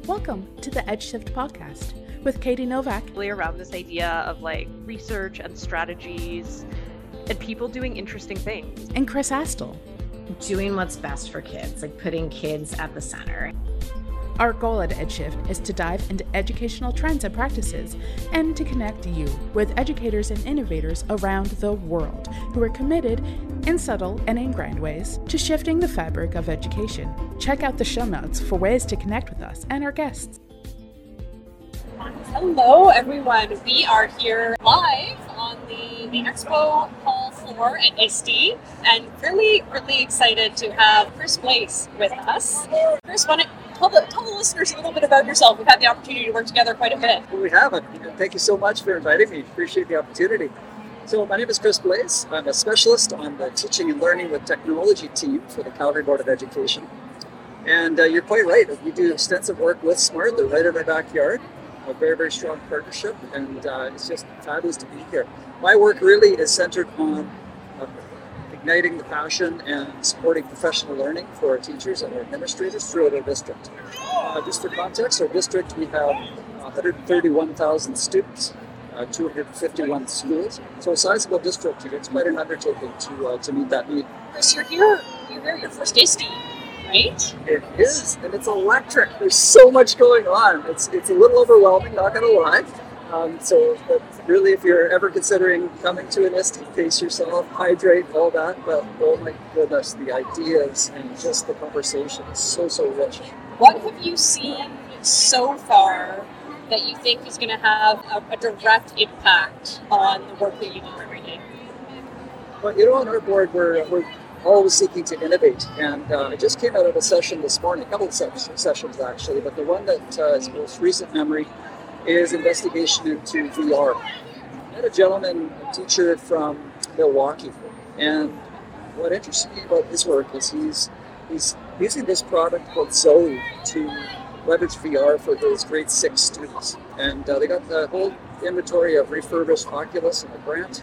Welcome to the EdgeShift podcast with Katie Novak. Really around this idea of like research and strategies and people doing interesting things. And Chris Astle. Doing what's best for kids, like putting kids at the center. Our goal at EdgeShift is to dive into educational trends and practices and to connect you with educators and innovators around the world who are committed in subtle and in grand ways to shifting the fabric of education. Check out the show notes for ways to connect with us and our guests. Hello everyone, we are here live on the Expo Hall floor at ISTE and really excited to have Chris Blaise with us. Chris, why don't tell the listeners a little bit about yourself. We've had the opportunity to work together quite a bit. Well, we have, and thank you so much for inviting me. Appreciate the opportunity. So my name is Chris Blaise. I'm a specialist on the Teaching and Learning with Technology team for the Calgary Board of Education. And you're quite right. We do extensive work with SMART. They're right in my backyard. A very strong partnership, and it's just fabulous to be here. My work really is centered on igniting the passion and supporting professional learning for our teachers and our administrators throughout our district. Just for context, our district, we have 131,000 students, 251 schools. So a sizable district. It's quite an undertaking to meet that need. Chris, you're here your first ISTE, right? It is, and it's electric. There's so much going on. It's a little overwhelming, not going to lie. But really, if you're ever considering coming to an ISTE, pace yourself, hydrate, all that. But oh my goodness, the ideas and just the conversation is so rich. What have you seen so far that you think is going to have a direct impact on the work that you do every day? Well, on our board, we're always seeking to innovate. And I just came out of a session this morning, a couple of sessions actually, but the one that is most recent memory is investigation into VR. I had a gentleman, a teacher from Milwaukee, and what interests me about his work is he's using this product called Zoe to leverage VR for his grade 6 students. And they got the whole inventory of refurbished Oculus and a grant.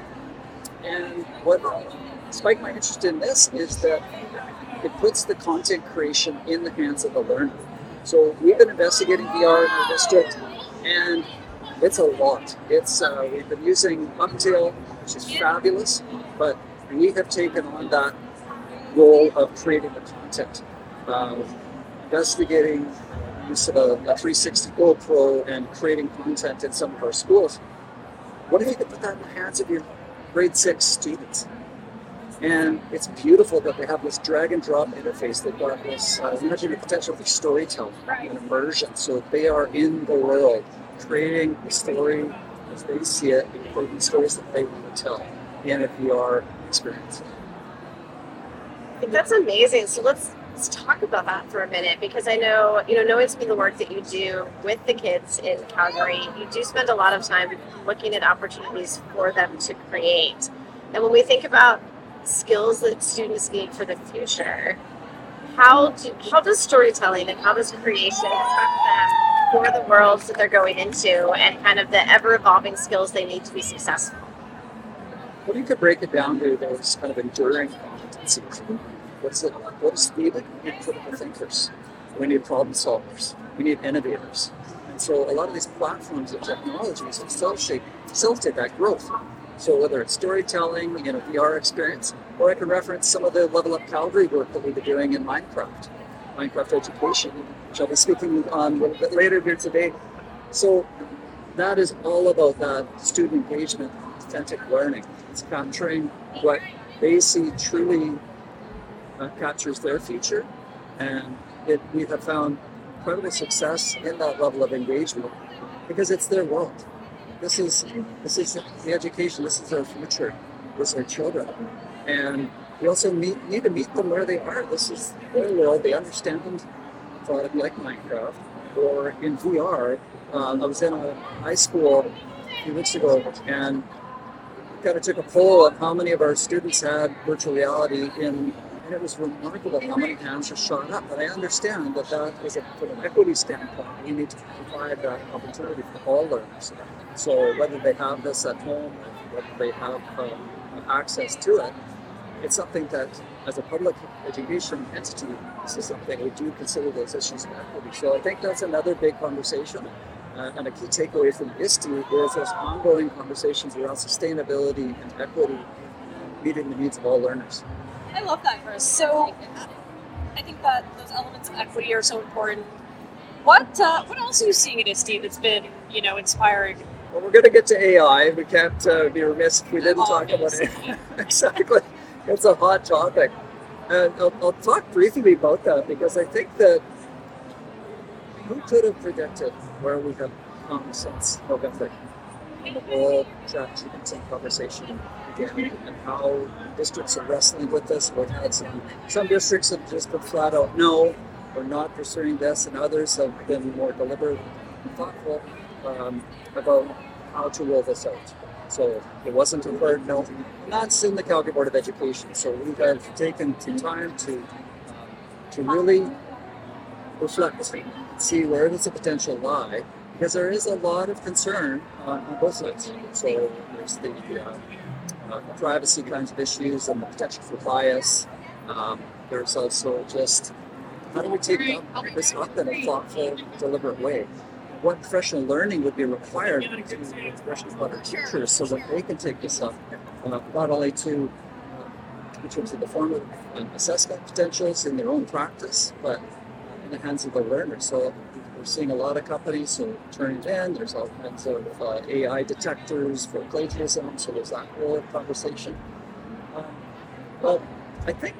And what spiked my interest in this is that it puts the content creation in the hands of the learner. So we've been investigating VR in our district, and it's a lot. We've been using Uptail, which is fabulous, but we have taken on that role of creating the content, investigating use of a 360 GoPro and creating content in some of our schools. What if you could put that in the hands of your grade 6 students? And it's beautiful that they have this drag and drop interface. They've got this, imagine the potential for storytelling and immersion. So they are in the world, creating a story as they see it, and creating stories that they want to tell in a VR experience. I think that's amazing. So let's talk about that for a minute, because I know, knowing some of the work that you do with the kids in Calgary, you do spend a lot of time looking at opportunities for them to create. And when we think about skills that students need for the future, how does storytelling and how does creation prep them for the worlds that they're going into and kind of the ever-evolving skills they need to be successful? Well, you could break it down to those kind of enduring competencies. What is needed? We need critical thinkers. We need problem solvers. We need innovators. And so a lot of these platforms and technologies facilitate that growth. So whether it's storytelling in a VR experience, or I can reference some of the Level Up Calgary work that we've been doing in Minecraft education, which I'll be speaking on a little bit later here today. So that is all about that student engagement, authentic learning. It's capturing what they see truly captures their future, and we have found incredible success in that level of engagement because it's their world. This is the education. This is our future. This is our children, and we also need to meet them where they are. This is their world. They understand a product like Minecraft or in VR. I was in a high school a few weeks ago, and kind of took a poll of how many of our students had virtual reality in. And it was remarkable how many hands are shot up. And I understand that is from an equity standpoint, we need to provide that opportunity for all learners. So whether they have this at home, whether they have access to it, it's something that as a public education entity, this is something we do consider those issues of equity. So I think that's another big conversation. And a key takeaway from ISTE is those ongoing conversations around sustainability and equity, meeting the needs of all learners. I love that, Chris. So I think that those elements of equity are so important. What else are you seeing at ISTE that's been, inspiring? Well, we're going to get to AI. We can't be remiss if we didn't talk about it. Exactly. It's a hot topic. And I'll talk briefly about that because I think that who could have predicted where we have come since November? The whole ChatGPT conversation began and how districts are wrestling with this. We've had some districts have just been flat out, no, we're not pursuing this, and others have been more deliberate and thoughtful about how to roll this out. So it wasn't a hard no. And that's in the Calgary Board of Education. So we have taken some time to really reflect, see where does the potential lie, because there is a lot of concern on both sides. So there's the privacy kinds of issues and the potential for bias. There's also just how do we take this up in a thoughtful, deliberate way? What professional learning would be required to especially about our teachers so that they can take this up, not only to in terms of the formal assessment potentials in their own practice, but in the hands of the learner. So we're seeing a lot of companies turning it in. There's all kinds of AI detectors for plagiarism, so there's that whole conversation. But I think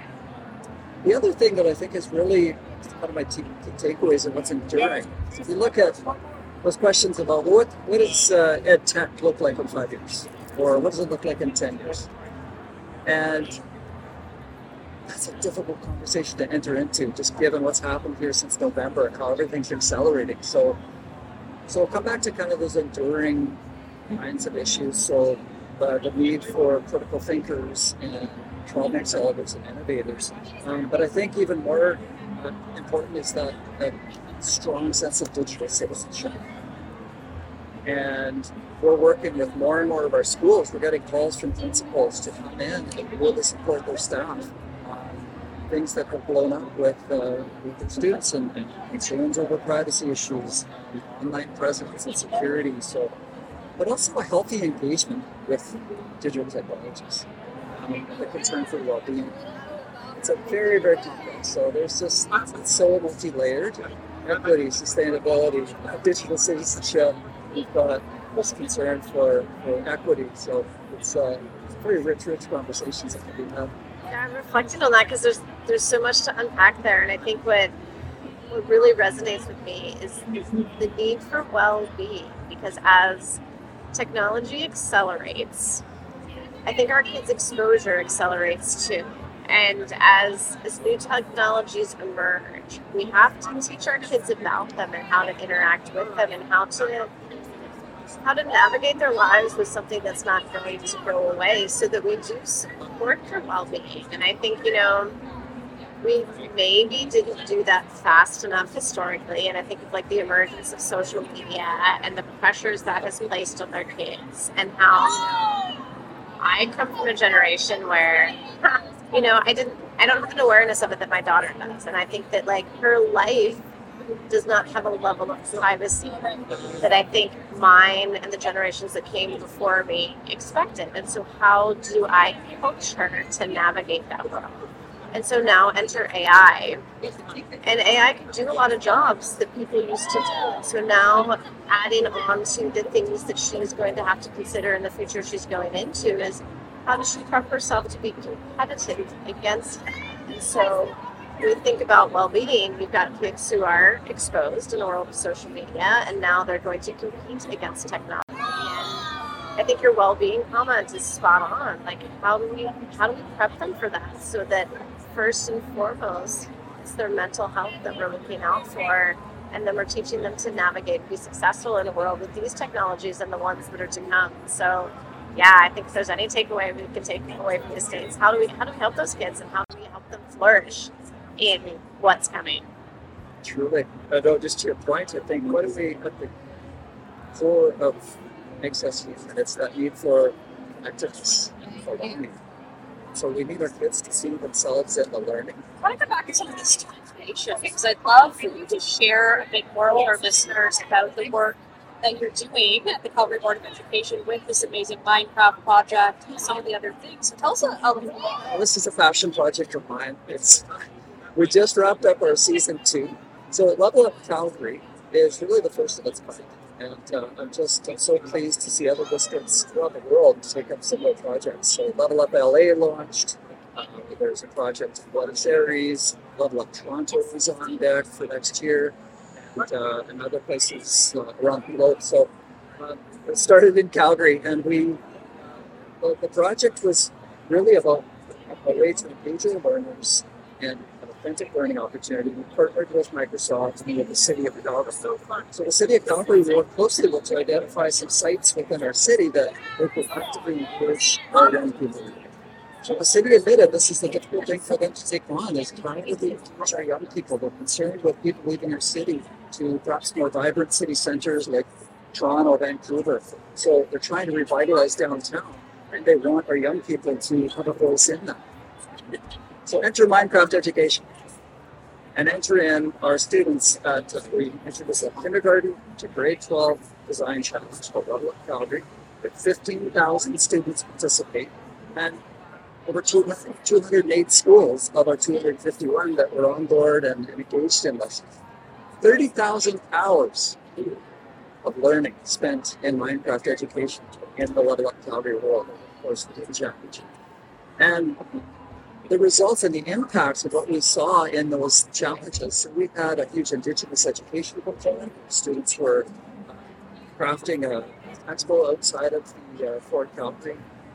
the other thing that I think is really one of my key takeaways and what's enduring, if you look at those questions about what does ed tech look like in 5 years, or what does it look like in 10 years, and that's a difficult conversation to enter into, just given what's happened here since November and how everything's accelerating. So we'll come back to kind of those enduring kinds of issues. So the need for critical thinkers and problem solvers and innovators. But I think even more important is that strong sense of digital citizenship. And we're working with more and more of our schools. We're getting calls from principals to come in and really support their staff. Things that have blown up with the students and concerns over privacy issues, online presence and security. So, but also a healthy engagement with digital technologies. The concern for well-being. It's a very, very complex. So there's just, it's so multi-layered. Equity, sustainability, digital citizenship. We've got this concern for equity. So it's very rich conversations that can be had. Yeah, I'm reflecting on that because there's so much to unpack there, and I think what really resonates with me is the need for well-being, because as technology accelerates, I think our kids' exposure accelerates too. And as new technologies emerge, we have to teach our kids about them and how to interact with them and how to navigate their lives with something that's not going to go away, so that we do support their well-being. And I think, we maybe didn't do that fast enough historically. And I think of like the emergence of social media and the pressures that has placed on their kids, and how I come from a generation where, I don't have an awareness of it that my daughter does. And I think that like her life does not have a level of privacy that I think mine and the generations that came before me expected. And so how do I coach her to navigate that world? And so now enter AI, and AI can do a lot of jobs that people used to do. So now adding on to the things that she's going to have to consider in the future she's going into is how does she prep herself to be competitive against that? And so when we think about well-being, we've got kids who are exposed in the world of social media, and now they're going to compete against technology. And I think your well-being comment is spot on. Like, how do we prep them for that, so that first and foremost, it's their mental health that we're looking out for, and then we're teaching them to navigate and be successful in a world with these technologies and the ones that are to come. So, yeah, I think if there's any takeaway we can take away from the States, how do we help those kids, and how do we help them flourish in what's coming? Truly. Although, just to your point, I think what are we at the core of makes us human? It's that need for connectedness, for belonging. So we need our kids to see themselves in the learning. I want to go back to some of this information because I'd love for you to share a bit more with our listeners about the work that you're doing at the Calgary Board of Education with this amazing Minecraft project and some of the other things. So tell us a little bit more. This is a passion project of mine. We just wrapped up our season 2. So Level Up Calgary is really the first of its kind. And I'm so pleased to see other districts throughout the world take up similar projects. So Level Up LA launched. There's a project in Buenos Aires. Level Up Toronto is on deck for next year. And other places around the globe. So it started in Calgary, and the project was really about a way to engage our learners and an authentic learning opportunity. We partnered with Microsoft and with the City of Calgary. So the City of Calgary worked closely with to identify some sites within our city that we could actively encourage our young people. So the city admitted this is the difficult thing for them to take on, is trying to engage our young people. They're concerned with people leaving our city to perhaps more vibrant city centers like Toronto, Vancouver. So they're trying to revitalize downtown, and they want our young people to have a voice in that. So enter Minecraft Education, and enter in our students we enter this at kindergarten to grade 12 design challenge called Level Up Calgary, with 15,000 students participate, and over 208 schools of our 251 that were on board and engaged in this. 30,000 hours of learning spent in Minecraft Education in the Level Up Calgary world, of course, the challenge. And the results and the impacts of what we saw in those challenges. So we had a huge Indigenous education component. Students were crafting an expo outside of the Fort Calgary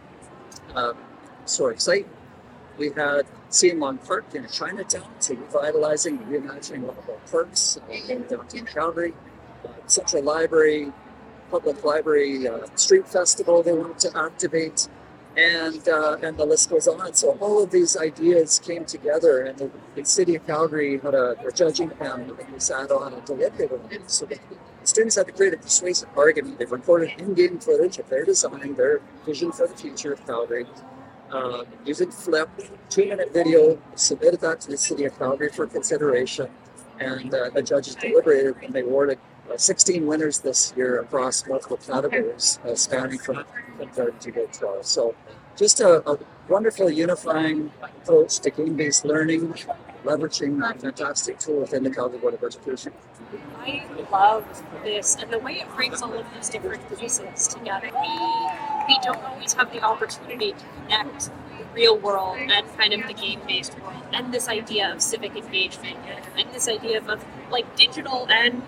historic site. We had Cian Long Park in Chinatown, so revitalizing and reimagining one of our parks in downtown Calgary. Central Library, Public Library Street Festival they wanted to activate, and the list goes on. So all of these ideas came together, and the City of Calgary had a judging panel that we sat on and deliberated on. So the students had to create a persuasive argument. They recorded in-game footage of their design, their vision for the future of Calgary, using Flip, 2-minute video, submitted that to the City of Calgary for consideration, and the judges deliberated, and they awarded 16 winners this year across multiple categories, spanning from kindergarten to grade 12. So just a wonderful unifying approach to game-based learning, leveraging a fantastic tool within the Calgary Board of Education. I love this and the way it brings all of these different pieces together. We don't always have the opportunity to connect the real world and kind of the game-based world, and this idea of civic engagement and this idea of like digital and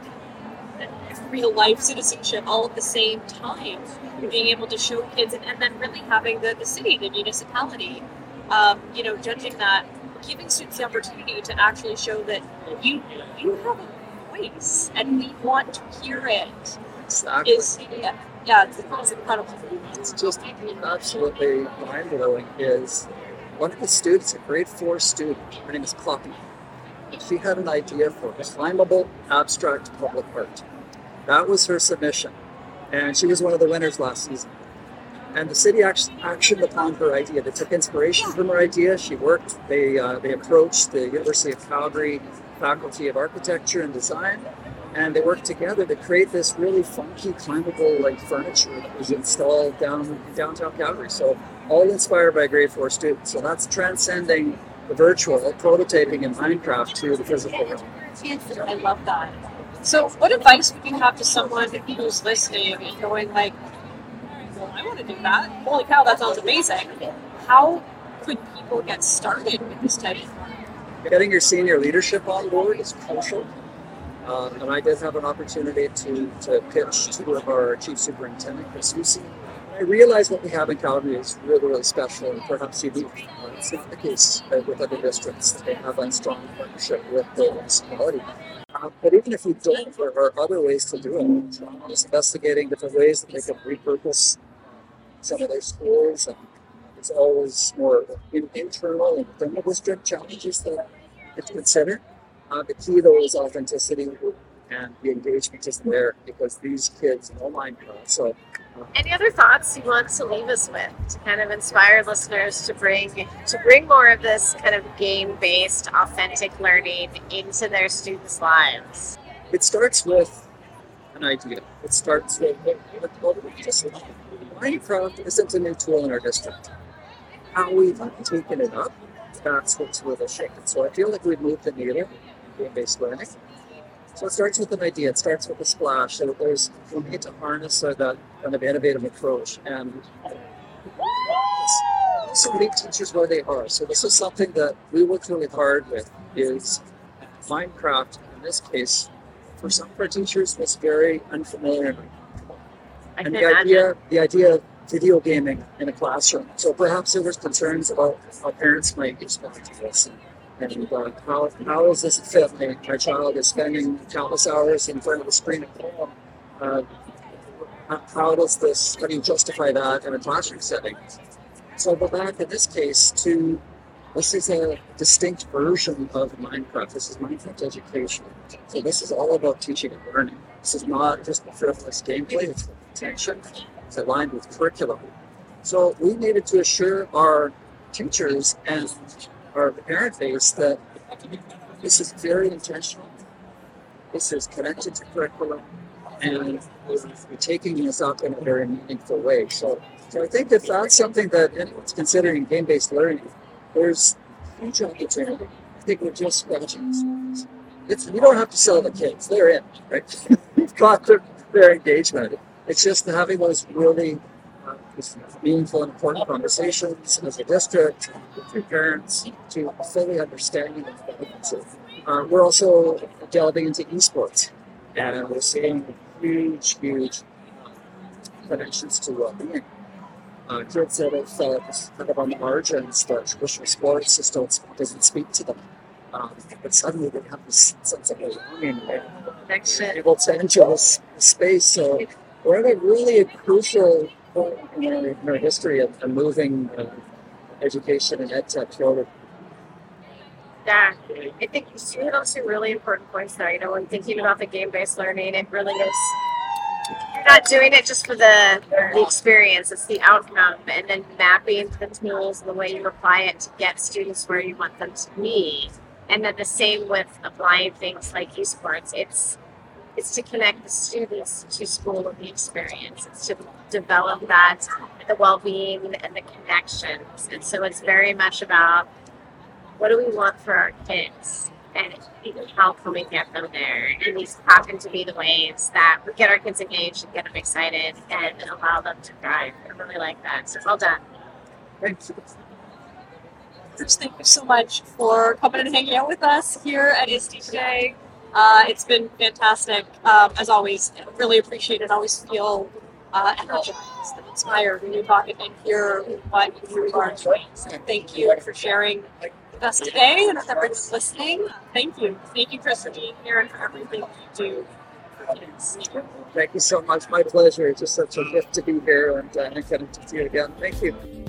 real life citizenship all at the same time, being able to show kids and then really having the city, the municipality, judging that, giving students the opportunity to actually show that you have a voice and we want to hear it. Exactly. It's incredible. It's just absolutely mind-blowing. Is one of the students, a grade 4 student, her name is Poppy, she had an idea for climbable abstract public art. That was her submission, and she was one of the winners last season. And the city actioned upon her idea. They took inspiration from her idea. They approached the University of Calgary Faculty of Architecture and Design, and they worked together to create this really funky, climbable furniture that was installed downtown Calgary. So all inspired by grade 4 students. So that's transcending the virtual prototyping in Minecraft to the physical world. I love that. So what advice would you have to someone who's listening and going like, well, I want to do that. Holy cow, that sounds amazing. How could people get started with this type of work? Getting your senior leadership on board is crucial. And I did have an opportunity to pitch to our chief superintendent, Chris Hussey. I realized what we have in Calgary is really, really special and perhaps unique. It's not the case with other districts that they have a strong partnership with the municipality. But even if we don't, there are other ways to do it. Toronto is investigating different ways that they can repurpose some of their schools, and there's always more internal and within the district challenges that to consider. The key, though, is authenticity and the engagement is there because these kids know Minecraft. So Any other thoughts you want to leave us with to kind of inspire listeners to bring more of this kind of game-based, authentic learning into their students' lives? it starts with an idea. It starts with just Minecraft isn't a new tool in our district. How we've taken it up, that's what's really shaken. So I feel like we've moved the needle in game-based learning. So it starts with an idea. It starts with a splash. So we need to harness that kind of innovative approach and so meet teachers where they are. So this is something that we work really hard with. Is Minecraft in this case for some of our teachers was very unfamiliar. And the idea of video gaming in a classroom. So perhaps there was concerns about how parents might respond to this. And how does this fit? My child is spending countless hours in front of the screen at home. How do you justify that in a classroom setting? So I'll go back in this case to, this is a distinct version of Minecraft. This is Minecraft education. So this is all about teaching and learning. This is not just frivolous gameplay, it's intention. It's aligned with curriculum. So we needed to assure our teachers and our parent base that this is very intentional, this is connected to curriculum, and we're taking this up in a very meaningful way. So I think if that's something that anyone's considering game-based learning, there's huge opportunity. I think we're just scratching the surface. We don't have to sell the kids, they're in, right? We've got their engagement. It's just having those really meaningful and important conversations as a district with your parents to fully understand it. We're also delving into esports, and we're seeing huge connections to well-being. Kids that have felt kind of on the margins, that traditional sports just doesn't speak to them. But suddenly they have this sense of belonging and connection, able to enter this space. So we're at a really crucial point in our history of moving education and ed tech forward. Yeah, I think you hit on some really important points there. When thinking about the game-based learning, it really is. You're not doing it just for the experience; it's the outcome, and then mapping the tools and the way you apply it to get students where you want them to be. And then the same with applying things like esports. It's to connect the students to school and the experience. It's to develop that, the well-being and the connections. And so it's very much about what do we want for our kids and how can we get them there. And these happen to be the ways that we get our kids engaged and get them excited and allow them to thrive. I really like that. So well done. Thank you. Thank you so much for coming and hanging out with us here at ISTE today. It's been fantastic, as always. Really appreciate it. Always feel energized and inspired when you talk and hear what you are doing. So thank you for sharing with us today and with everyone listening. Thank you. Thank you, Chris, for being here and for everything you do for kids. Thank you so much. My pleasure. It's just such a gift to be here and connect with you again. Thank you.